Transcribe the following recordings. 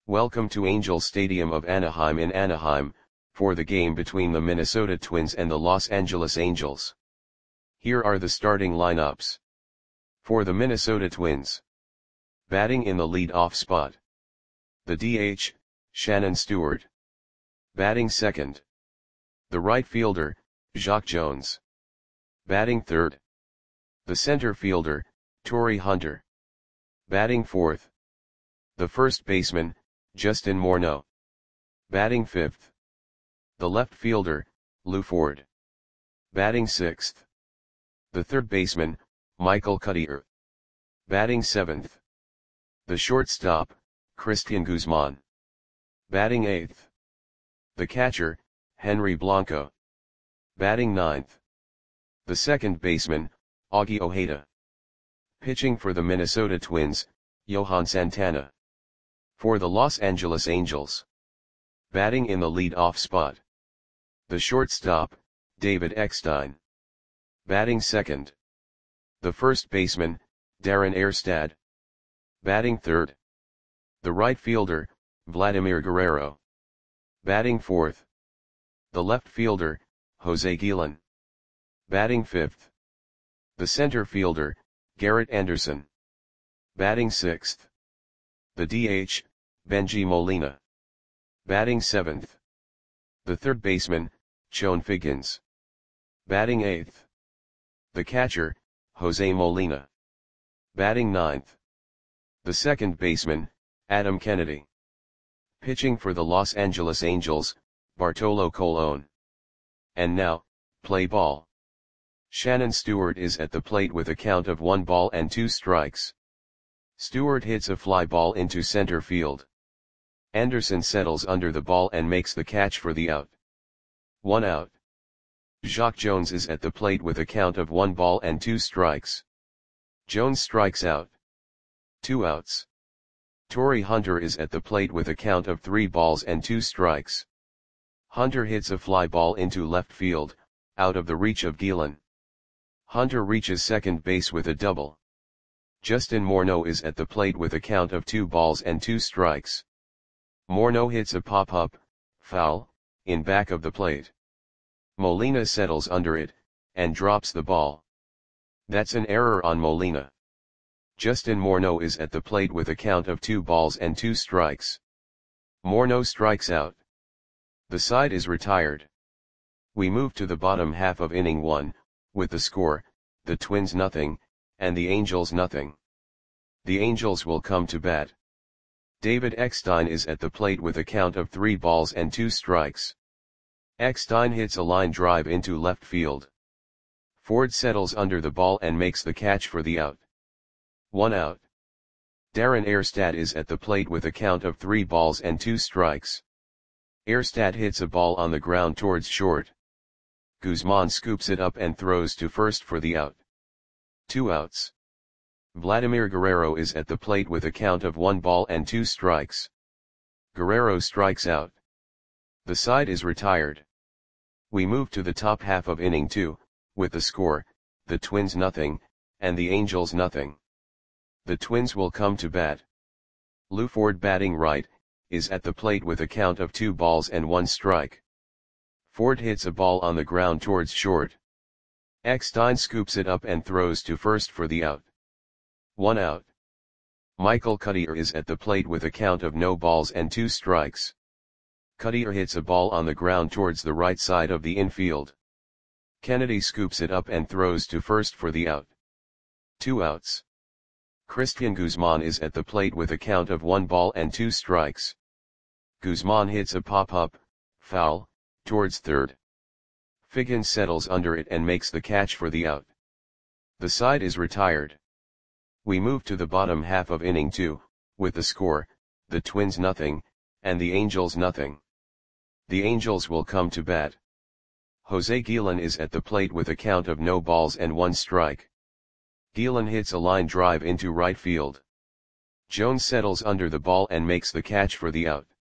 Welcome to Angel Stadium of Anaheim in Anaheim, for the game between the Minnesota Twins and the Los Angeles Angels. Here are the starting lineups. For the Minnesota Twins. Batting in the lead-off spot. The DH, Shannon Stewart. Batting second. The right fielder, Jacque Jones. Batting third. The center fielder, Torii Hunter. Batting fourth. The first baseman, Justin Morneau. Batting fifth. The left fielder, Lew Ford. Batting sixth. The third baseman, Michael Cuddyer. Batting seventh. The shortstop, Cristian Guzman. Batting eighth. The catcher, Henry Blanco. Batting ninth. The second baseman, Augie Ojeda. Pitching for the Minnesota Twins, Johan Santana. For the Los Angeles Angels. Batting in the lead-off spot. The shortstop, David Eckstein. Batting second. The first baseman, Darren Erstad. Batting third. The right fielder, Vladimir Guerrero. Batting fourth. The left fielder, Jose Guillen. Batting fifth. The center fielder, Garrett Anderson. Batting sixth. The DH, Bengie Molina. Batting seventh. The third baseman, Chone Figgins. Batting eighth. The catcher, Jose Molina. Batting ninth. The second baseman, Adam Kennedy. Pitching for the Los Angeles Angels, Bartolo Colon. And now, play ball. Shannon Stewart is at the plate with a count of 1 ball and 2 strikes. Stewart hits a fly ball into center field. Anderson settles under the ball and makes the catch for the out. 1 out. Jacque Jones is at the plate with a count of 1 ball and 2 strikes. Jones strikes out. 2 outs. Torii Hunter is at the plate with a count of 3 balls and 2 strikes. Hunter hits a fly ball into left field, out of the reach of Guillen. Hunter reaches second base with a double. Justin Morneau is at the plate with a count of 2 balls and 2 strikes. Morneau hits a pop-up, foul, in back of the plate. Molina settles under it, and drops the ball. That's an error on Molina. Justin Morneau is at the plate with a count of 2 balls and 2 strikes. Morneau strikes out. The side is retired. We move to the bottom half of inning 1, with the score, the Twins nothing, and the Angels nothing. The Angels will come to bat. David Eckstein is at the plate with a count of 3 balls and 2 strikes. Eckstein hits a line drive into left field. Ford settles under the ball and makes the catch for the out. 1 out. Darren Erstad is at the plate with a count of 3 balls and 2 strikes. Erstad hits a ball on the ground towards short. Guzman scoops it up and throws to first for the out. 2 outs. Vladimir Guerrero is at the plate with a count of 1 ball and 2 strikes. Guerrero strikes out. The side is retired. We move to the top half of inning 2, with the score, the Twins nothing, and the Angels nothing. The Twins will come to bat. Lew Ford batting right, is at the plate with a count of 2 balls and 1 strike. Ford hits a ball on the ground towards short. Eckstein scoops it up and throws to first for the out. 1 out. Michael Cuddyer is at the plate with a count of no balls and 2 strikes. Cuddyer hits a ball on the ground towards the right side of the infield. Kennedy scoops it up and throws to first for the out. 2 outs. Cristian Guzman is at the plate with a count of 1 ball and 2 strikes. Guzman hits a pop-up, foul, towards third. Figgins settles under it and makes the catch for the out. The side is retired. We move to the bottom half of inning 2, with the score, the Twins nothing, and the Angels nothing. The Angels will come to bat. Jose Guillen is at the plate with a count of no balls and 1 strike. Guillen hits a line drive into right field. Jones settles under the ball and makes the catch for the out.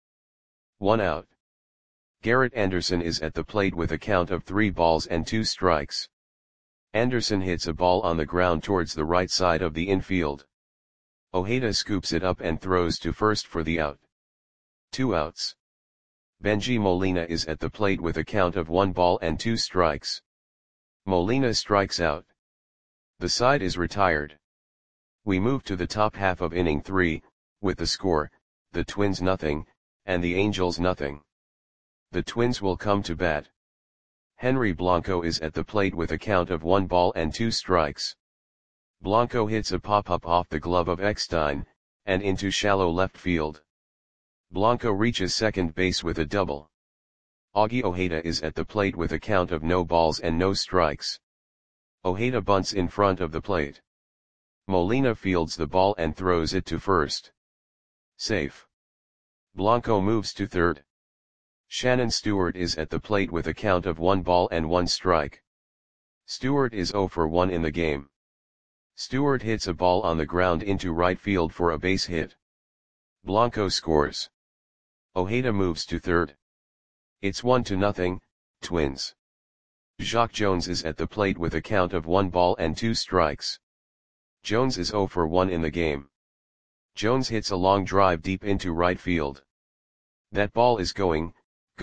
1 out. Garrett Anderson is at the plate with a count of 3 balls and 2 strikes. Anderson hits a ball on the ground towards the right side of the infield. Ojeda scoops it up and throws to first for the out. 2 outs. Benji Molina is at the plate with a count of 1 ball and 2 strikes. Molina strikes out. The side is retired. We move to the top half of inning 3, with the score, the Twins nothing, and the Angels nothing. The Twins will come to bat. Henry Blanco is at the plate with a count of 1 ball and 2 strikes. Blanco hits a pop-up off the glove of Eckstein, and into shallow left field. Blanco reaches second base with a double. Augie Ojeda is at the plate with a count of no balls and no strikes. Ojeda bunts in front of the plate. Molina fields the ball and throws it to first. Safe. Blanco moves to third. Shannon Stewart is at the plate with a count of 1 ball and 1 strike. Stewart is 0 for 1 in the game. Stewart hits a ball on the ground into right field for a base hit. Blanco scores. Ojeda moves to third. It's 1-0, Twins. Jacque Jones is at the plate with a count of 1 ball and 2 strikes. Jones is 0 for 1 in the game. Jones hits a long drive deep into right field. That ball is gone.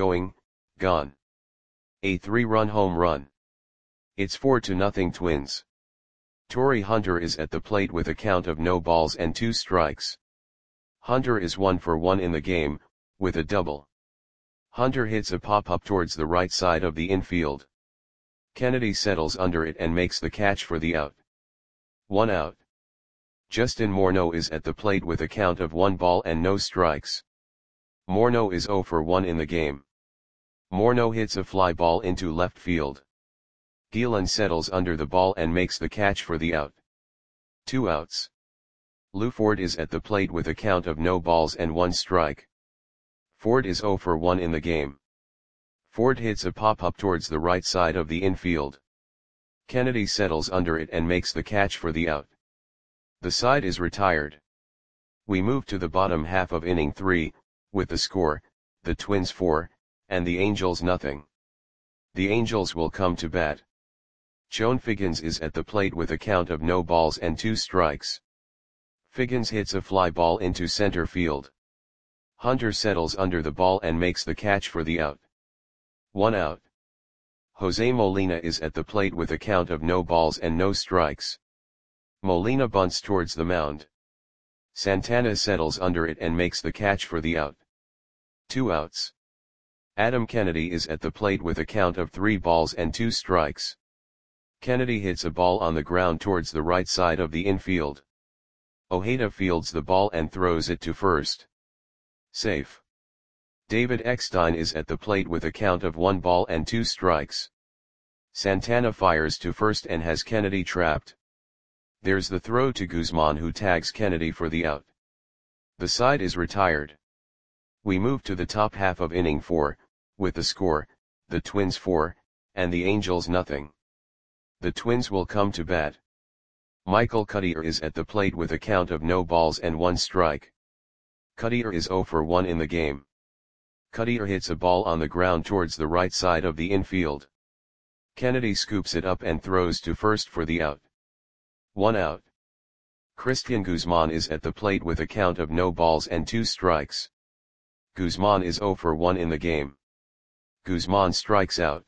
A 3-run home run. It's 4-0 Twins. Torii Hunter is at the plate with a count of no balls and 2 strikes. Hunter is 1 for 1 in the game, with a double. Hunter hits a pop-up towards the right side of the infield. Kennedy settles under it and makes the catch for the out. 1 out. Justin Morneau is at the plate with a count of 1 ball and no strikes. Morneau is 0 for 1 in the game. Morneau hits a fly ball into left field. Gielan settles under the ball and makes the catch for the out. 2 outs. Lou Ford is at the plate with a count of no balls and 1 strike. Ford is 0 for 1 in the game. Ford hits a pop-up towards the right side of the infield. Kennedy settles under it and makes the catch for the out. The side is retired. We move to the bottom half of inning 3, with the score, the Twins 4, and the Angels nothing. The Angels will come to bat. Joan Figgins is at the plate with a count of no balls and 2 strikes. Figgins hits a fly ball into center field. Hunter settles under the ball and makes the catch for the out. 1 out. Jose Molina is at the plate with a count of no balls and no strikes. Molina bunts towards the mound. Santana settles under it and makes the catch for the out. 2 outs. Adam Kennedy is at the plate with a count of 3 balls and 2 strikes. Kennedy hits a ball on the ground towards the right side of the infield. Ojeda fields the ball and throws it to first. Safe. David Eckstein is at the plate with a count of 1 ball and 2 strikes. Santana fires to first and has Kennedy trapped. There's the throw to Guzman, who tags Kennedy for the out. The side is retired. We move to the top half of inning 4, with the score, the Twins 4, and the Angels nothing. The Twins will come to bat. Michael Cuddyer is at the plate with a count of no balls and 1 strike. Cuddyer is 0 for 1 in the game. Cuddyer hits a ball on the ground towards the right side of the infield. Kennedy scoops it up and throws to first for the out. 1 out. Christian Guzman is at the plate with a count of no balls and 2 strikes. Guzman is 0 for 1 in the game. Guzman strikes out.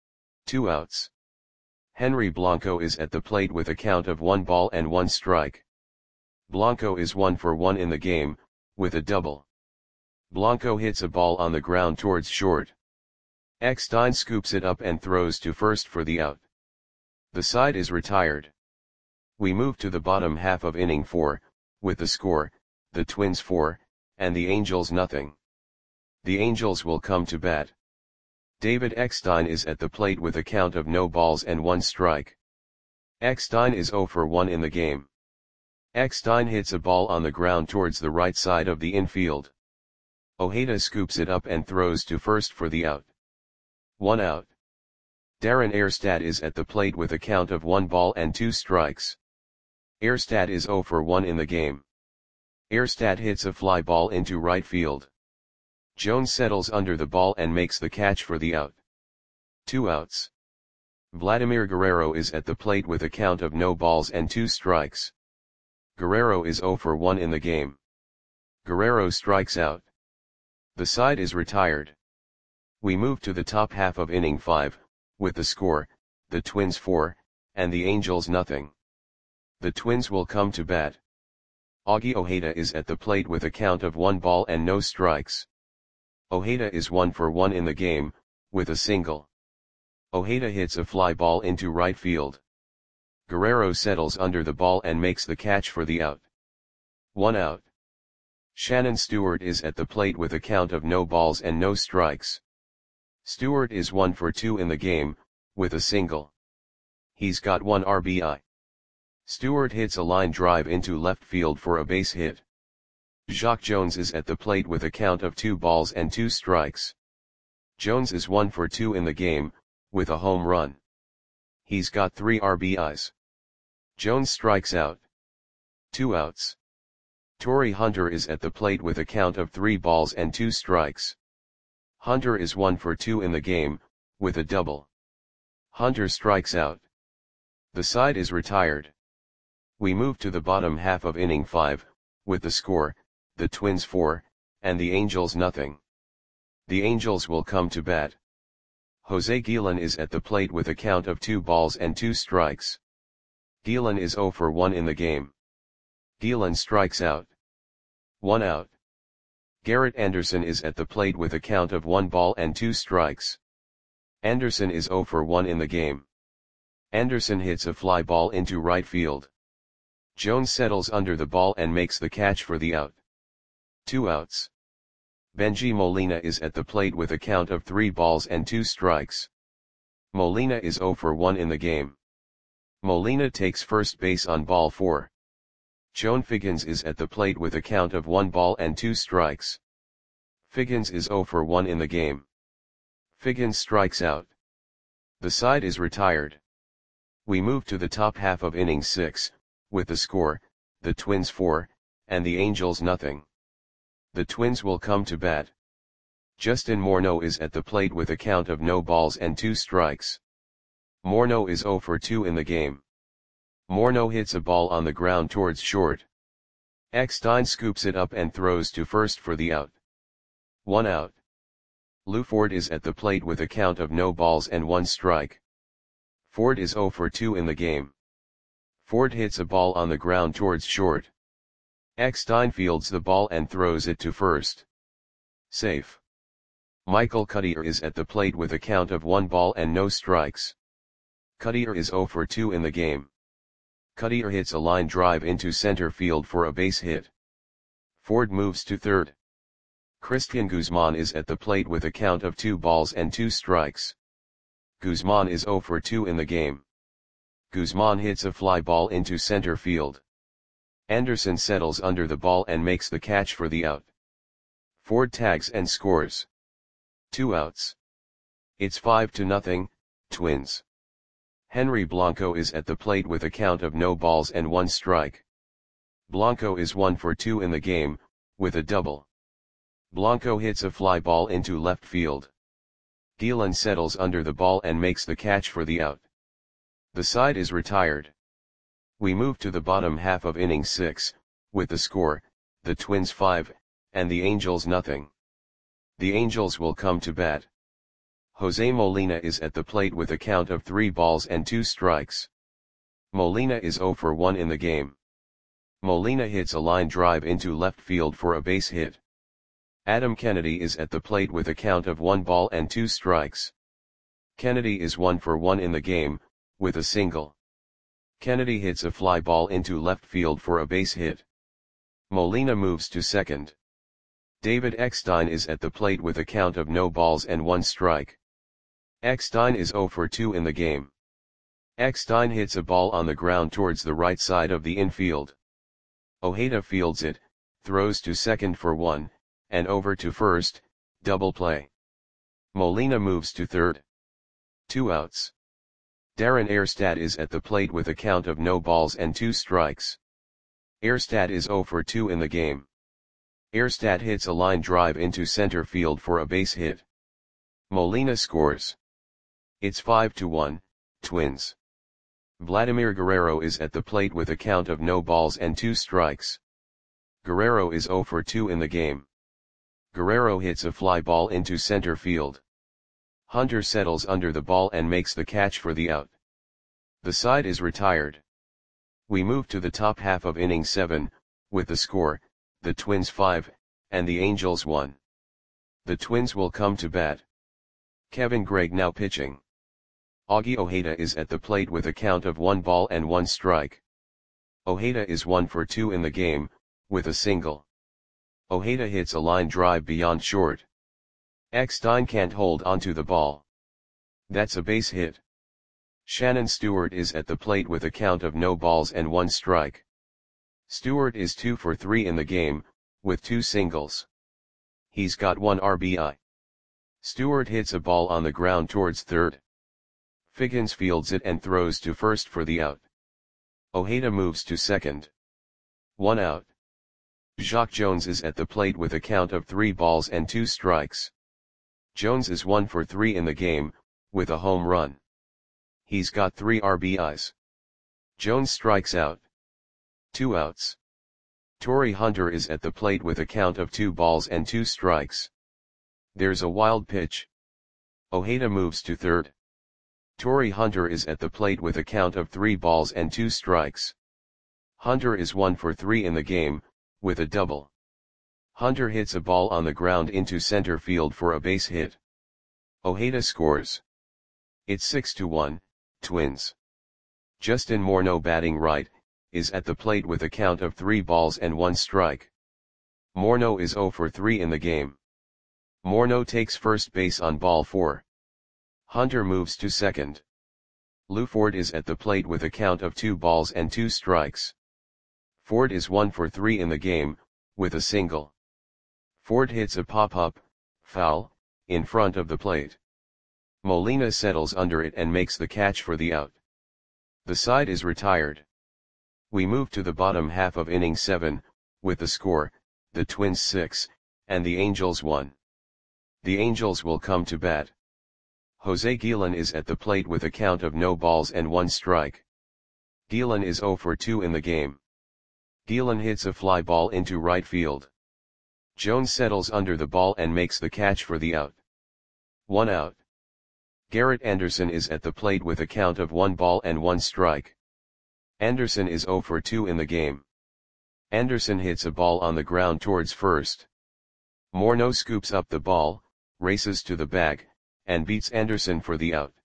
2 outs. Henry Blanco is at the plate with a count of 1 ball and 1 strike. Blanco is 1 for 1 in the game, with a double. Blanco hits a ball on the ground towards short. Eckstein scoops it up and throws to first for the out. The side is retired. We move to the bottom half of inning 4, with the score, the Twins 4, and the Angels nothing. The Angels will come to bat. David Eckstein is at the plate with a count of no balls and 1 strike. Eckstein is 0 for 1 in the game. Eckstein hits a ball on the ground towards the right side of the infield. Ojeda scoops it up and throws to first for the out. 1 out. Darren Erstad is at the plate with a count of 1 ball and 2 strikes. Erstad is 0 for 1 in the game. Erstad hits a fly ball into right field. Jones settles under the ball and makes the catch for the out. 2 outs. Vladimir Guerrero is at the plate with a count of no balls and 2 strikes. Guerrero is 0 for 1 in the game. Guerrero strikes out. The side is retired. We move to the top half of inning 5, with the score, the Twins 4, and the Angels nothing. The Twins will come to bat. Augie Ojeda is at the plate with a count of 1 ball and no strikes. Ojeda is 1 for 1 in the game, with a single. Ojeda hits a fly ball into right field. Guerrero settles under the ball and makes the catch for the out. 1 out. Shannon Stewart is at the plate with a count of no balls and no strikes. Stewart is 1 for 2 in the game, with a single. He's got 1 RBI. Stewart hits a line drive into left field for a base hit. Jacque Jones is at the plate with a count of 2 balls and 2 strikes. Jones is 1 for 2 in the game, with a home run. He's got 3 RBIs. Jones strikes out. 2 outs. Torii Hunter is at the plate with a count of 3 balls and 2 strikes. Hunter is 1 for 2 in the game, with a double. Hunter strikes out. The side is retired. We move to the bottom half of inning 5, with the score, the Twins 4, and the Angels nothing. The Angels will come to bat. Jose Guillen is at the plate with a count of 2 balls and 2 strikes. Guillen is 0 for 1 in the game. Guillen strikes out. 1 out. Garrett Anderson is at the plate with a count of 1 ball and 2 strikes. Anderson is 0 for 1 in the game. Anderson hits a fly ball into right field. Jones settles under the ball and makes the catch for the out. 2 outs. Benji Molina is at the plate with a count of 3 balls and 2 strikes. Molina is 0 for 1 in the game. Molina takes first base on ball 4. Joan Figgins is at the plate with a count of 1 ball and 2 strikes. Figgins is 0 for 1 in the game. Figgins strikes out. The side is retired. We move to the top half of inning 6, with the score, the Twins 4, and the Angels nothing. The Twins will come to bat. Justin Morneau is at the plate with a count of no balls and 2 strikes. Morneau is 0 for 2 in the game. Morneau hits a ball on the ground towards short. Eckstein scoops it up and throws to first for the out. 1 out. Lou Ford is at the plate with a count of no balls and 1 strike. Ford is 0 for 2 in the game. Ford hits a ball on the ground towards short. Eckstein fields the ball and throws it to first. Safe. Michael Cuddyer is at the plate with a count of 1 ball and no strikes. Cuddyer is 0 for 2 in the game. Cuddyer hits a line drive into center field for a base hit. Ford moves to third. Christian Guzman is at the plate with a count of 2 balls and 2 strikes. Guzman is 0 for 2 in the game. Guzman hits a fly ball into center field. Anderson settles under the ball and makes the catch for the out. Ford tags and scores. 2 outs. It's 5-0, Twins. Henry Blanco is at the plate with a count of no balls and 1 strike. Blanco is 1 for 2 in the game, with a double. Blanco hits a fly ball into left field. Guillen settles under the ball and makes the catch for the out. The side is retired. We move to the bottom half of inning 6, with the score, the Twins 5, and the Angels nothing. The Angels will come to bat. Jose Molina is at the plate with a count of 3 balls and 2 strikes. Molina is 0 for 1 in the game. Molina hits a line drive into left field for a base hit. Adam Kennedy is at the plate with a count of 1 ball and 2 strikes. Kennedy is 1 for 1 in the game, with a single. Kennedy hits a fly ball into left field for a base hit. Molina moves to second. David Eckstein is at the plate with a count of no balls and 1 strike. Eckstein is 0 for 2 in the game. Eckstein hits a ball on the ground towards the right side of the infield. Ojeda fields it, throws to second for 1, and over to first, double play. Molina moves to third. 2 outs. Darren Erstad is at the plate with a count of no balls and 2 strikes. Erstad is 0 for 2 in the game. Erstad hits a line drive into center field for a base hit. Molina scores. It's 5-1, Twins. Vladimir Guerrero is at the plate with a count of no balls and 2 strikes. Guerrero is 0 for 2 in the game. Guerrero hits a fly ball into center field. Hunter settles under the ball and makes the catch for the out. The side is retired. We move to the top half of inning 7, with the score, the Twins 5, and the Angels 1. The Twins will come to bat. Kevin Gregg now pitching. Augie Ojeda is at the plate with a count of 1 ball and 1 strike. Ojeda is 1 for 2 in the game, with a single. Ojeda hits a line drive beyond short. Eckstein can't hold onto the ball. That's a base hit. Shannon Stewart is at the plate with a count of no balls and 1 strike. Stewart is 2 for 3 in the game, with 2 singles. He's got 1 RBI. Stewart hits a ball on the ground towards third. Figgins fields it and throws to first for the out. Ojeda moves to second. 1 out. Jacque Jones is at the plate with a count of 3 balls and 2 strikes. Jones is 1 for 3 in the game, with a home run. He's got 3 RBIs. Jones strikes out. 2 outs. Torii Hunter is at the plate with a count of 2 balls and 2 strikes. There's a wild pitch. Ojeda moves to third. Torii Hunter is at the plate with a count of 3 balls and 2 strikes. Hunter is 1 for 3 in the game, with a double. Hunter hits a ball on the ground into center field for a base hit. Ojeda scores. It's 6-1, Twins. Justin Morneau batting right, is at the plate with a count of 3 balls and 1 strike. Morneau is 0 for 3 in the game. Morneau takes first base on ball 4. Hunter moves to second. Lou Ford is at the plate with a count of 2 balls and 2 strikes. Ford is 1 for 3 in the game, with a single. Ford hits a pop-up, foul, in front of the plate. Molina settles under it and makes the catch for the out. The side is retired. We move to the bottom half of inning 7, with the score, the Twins 6, and the Angels 1. The Angels will come to bat. Jose Guillen is at the plate with a count of no balls and 1 strike. Guillen is 0 for 2 in the game. Guillen hits a fly ball into right field. Jones settles under the ball and makes the catch for the out. 1 out. Garrett Anderson is at the plate with a count of 1 ball and 1 strike. Anderson is 0 for 2 in the game. Anderson hits a ball on the ground towards first. Morneau scoops up the ball, races to the bag, and beats Anderson for the out.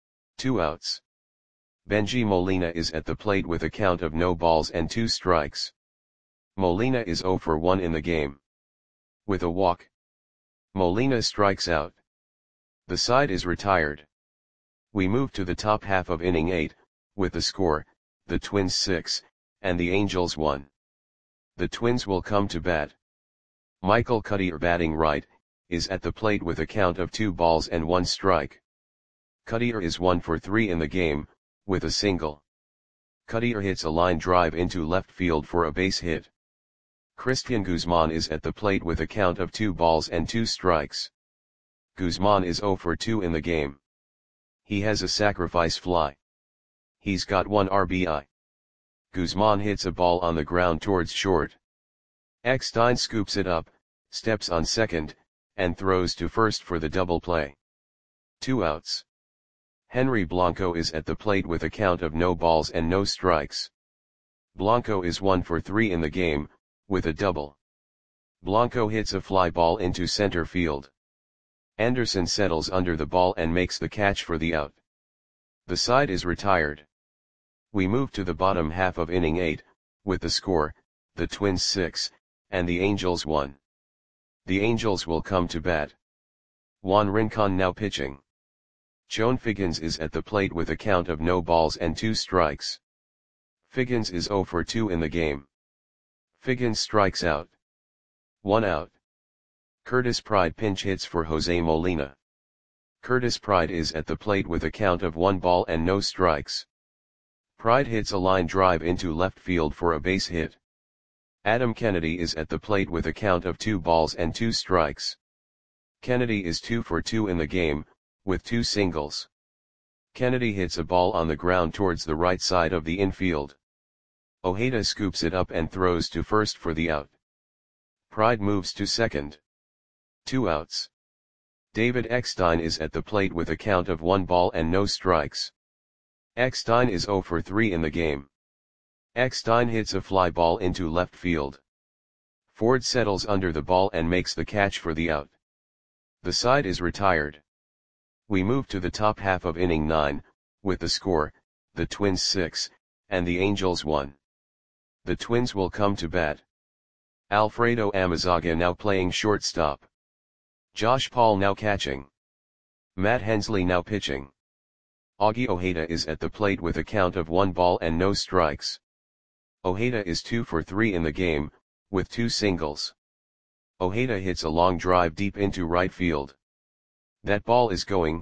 2 outs. Benji Molina is at the plate with a count of no balls and 2 strikes. Molina is 0 for 1 in the game. With a walk, Molina strikes out. The side is retired. We move to the top half of inning 8, with the score, the Twins 6, and the Angels 1. The Twins will come to bat. Michael Cuddyer batting right, is at the plate with a count of 2 balls and 1 strike. Cuddyer is 1 for 3 in the game, with a single. Cuddyer hits a line drive into left field for a base hit. Christian Guzman is at the plate with a count of 2 balls and 2 strikes. Guzman is 0 for 2 in the game. He has a sacrifice fly. He's got 1 RBI. Guzman hits a ball on the ground towards short. Eckstein scoops it up, steps on second, and throws to first for the double play. 2 outs. Henry Blanco is at the plate with a count of no balls and no strikes. Blanco is 1 for 3 in the game, with a double. Blanco hits a fly ball into center field. Anderson settles under the ball and makes the catch for the out. The side is retired. We move to the bottom half of inning 8, with the score, the Twins 6, and the Angels 1. The Angels will come to bat. Juan Rincon now pitching. Joan Figgins is at the plate with a count of no balls and 2 strikes. Figgins is 0 for 2 in the game. Figgins strikes out. 1 out. Curtis Pride pinch hits for Jose Molina. Curtis Pride is at the plate with a count of 1 ball and no strikes. Pride hits a line drive into left field for a base hit. Adam Kennedy is at the plate with a count of 2 balls and 2 strikes. Kennedy is 2 for 2 in the game, with 2 singles. Kennedy hits a ball on the ground towards the right side of the infield. Ojeda scoops it up and throws to first for the out. Pride moves to second. 2 outs. David Eckstein is at the plate with a count of 1 ball and no strikes. Eckstein is 0 for 3 in the game. Eckstein hits a fly ball into left field. Ford settles under the ball and makes the catch for the out. The side is retired. We move to the top half of inning 9, with the score, the Twins 6, and the Angels 1. The Twins will come to bat. Alfredo Amezaga now playing shortstop. Josh Paul now catching. Matt Hensley now pitching. Augie Ojeda is at the plate with a count of 1 ball and no strikes. Ojeda is 2 for 3 in the game, with 2 singles. Ojeda hits a long drive deep into right field. That ball is gone.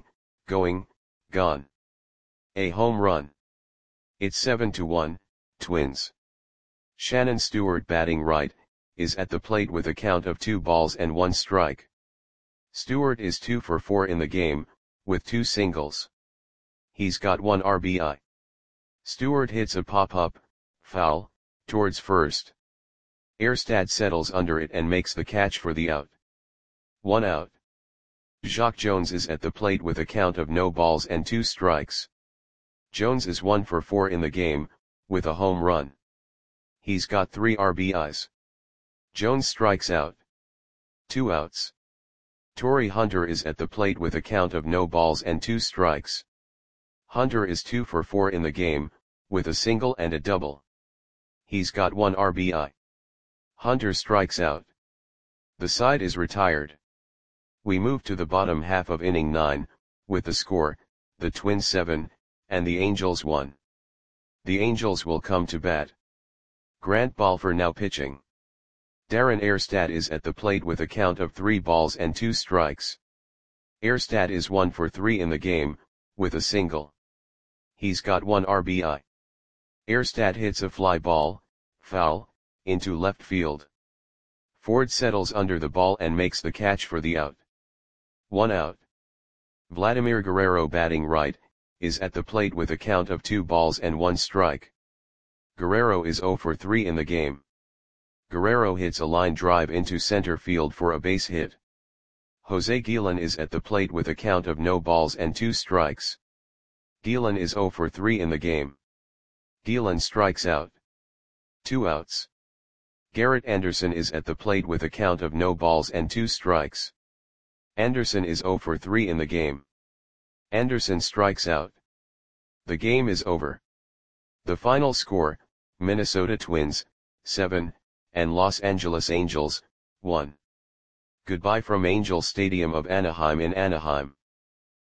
A home run. It's 7-1, Twins. Shannon Stewart batting right, is at the plate with a count of 2 balls and 1 strike. Stewart is 2 for 4 in the game, with 2 singles. He's got 1 RBI. Stewart hits a pop-up, foul, towards first. Erstad settles under it and makes the catch for the out. 1 out. Jacque Jones is at the plate with a count of no balls and 2 strikes. Jones is 1 for 4 in the game, with a home run. He's got 3 RBIs. Jones strikes out. 2 outs. Torii Hunter is at the plate with a count of no balls and 2 strikes. Hunter is 2 for 4 in the game, with a single and a double. He's got 1 RBI. Hunter strikes out. The side is retired. We move to the bottom half of inning 9, with the score, the Twins 7, and the Angels 1. The Angels will come to bat. Grant Balfour now pitching. Darren Erstad is at the plate with a count of 3 balls and 2 strikes. Erstad is 1 for 3 in the game, with a single. He's got 1 RBI. Erstad hits a fly ball, foul, into left field. Ford settles under the ball and makes the catch for the out. 1 out. Vladimir Guerrero batting right, is at the plate with a count of 2 balls and 1 strike. Guerrero is 0 for 3 in the game. Guerrero hits a line drive into center field for a base hit. Jose Guillen is at the plate with a count of no balls and 2 strikes. Guillen is 0 for 3 in the game. Guillen strikes out. 2 outs. Garrett Anderson is at the plate with a count of no balls and 2 strikes. Anderson is 0 for 3 in the game. Anderson strikes out. The game is over. The final score, Minnesota Twins, 7, and Los Angeles Angels, 1. Goodbye from Angel Stadium of Anaheim in Anaheim.